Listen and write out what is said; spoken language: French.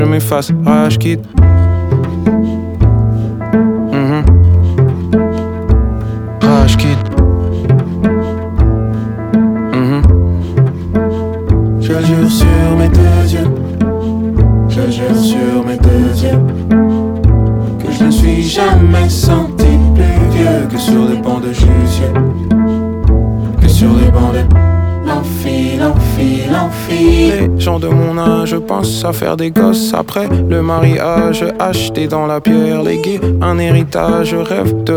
je m'efface, rage quitte. Rage quitte. Je jure sur mes deux yeux, je jure sur mes deux yeux, que je ne suis jamais senti plus vieux que sur les bancs de Jussieu, que sur les bancs de l'amphi, l'amphi, l'amphi. Les gens de mon âge pensent à faire des gosses après le mariage, acheter dans la pierre, léguer un héritage, rêve de